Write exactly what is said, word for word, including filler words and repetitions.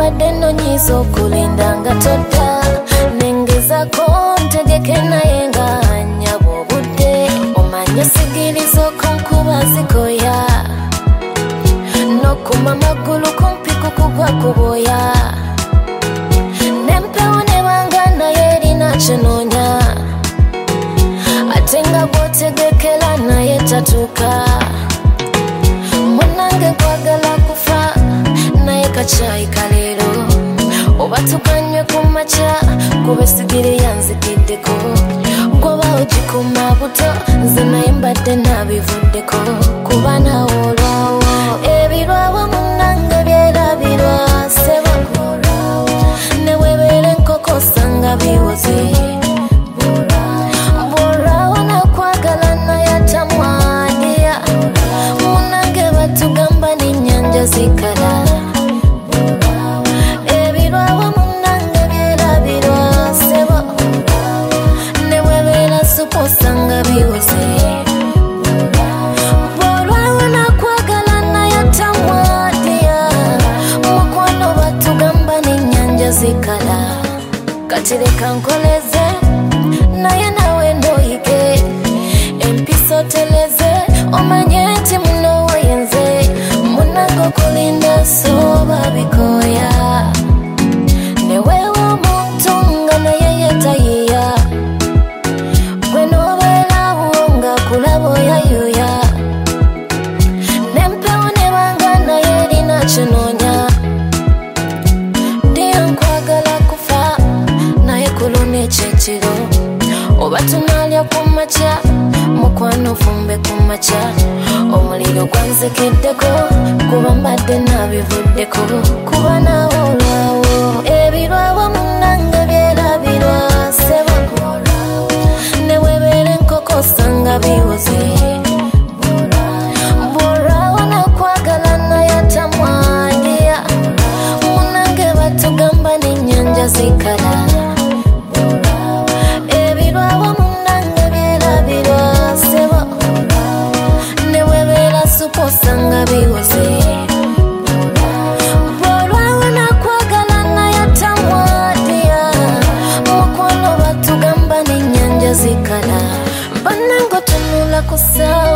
mbadde nonyiza okulinda nga todda nengezako ntegeke naye nga nyaba obudde omanye sigiriza okunkuba zikoya nokuma amagulu kumpi kukugwa kuboya nempewo nebanga naye erina kyenoonya ate nga bw'otegekera naye tatuuka munange kwagala kufa naye kacaayi kaleero oba tukanywe ku makya kuba sigiri yanzikiddeko gwoba ogikuma buto nze naye mbadde nabivuddeko kuba nawe olwawo ebirwawo munange byerabirwa seba newebeera enkoko osanga biwoze bwolwawo nakwagala naye atamwanira munange batugamba n'ennyanja zikala ebirwawo munange byerabirwa sebo newebeera supu osanga biwoze bwolwawo nakwagala naye atamwanira mukwano batugamba n'ennyanja zikala kati leka nkoleze naye nawe ndoyige empisa oteleze omanye nti muno wayenze munange okulinda soba bikoya neweewa omuntu nga naye yetayiya gwe noobeerawo nga kulaba oyayuya nempewo nebanga naye erina kyenoonya ddiyo nkwagala kufa naye kuluna ekyekiro oba tunaalya ku makya mukwano fumbe ku makya omuliro gwanzikiddeko kuba mbadde nabivuddeko kuba naawe olwawo ebirwawo munange byerabirwa sebo newebeera enkoko osanga biwoze bwolwawo nakwagala naye atamwanira munange batugamba n'ennyanja zikala ebirwawo munange byerabirwa sebo newebeera supu osanga biwoze bwolwawo nakwagala naye atamwanira mukwano batugamba n'ennyanja zikala bannange otunula ku ssaawa